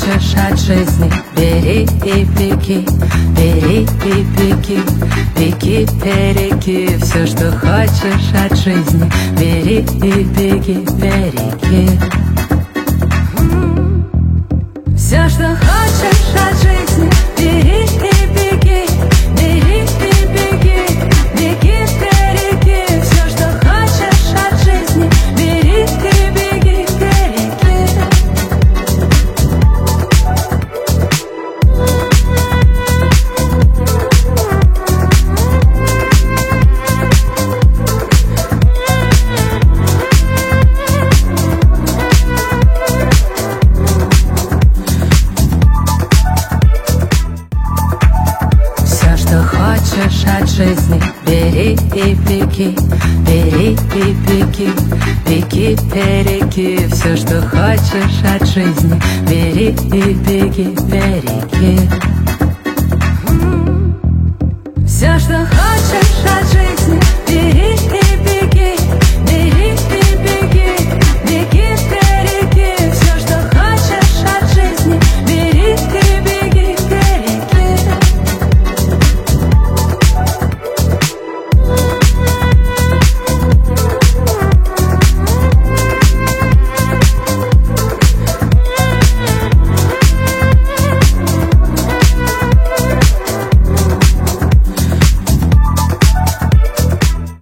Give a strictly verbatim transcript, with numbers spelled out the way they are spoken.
хочешь от жизни, бери и беги, бери и беги, беги, береги. Все, что хочешь от жизни, бери и беги, береги. Все, что хочешь от жизни, бери и беги, бери и беги, беги, береги. Все, что хочешь от жизни, бери и беги, береги. Хочешь от жизни, бери и беги, бери и беги, беги, береги. Все, что хочешь от жизни, бери и беги, береги. Все, что хочешь от жизни.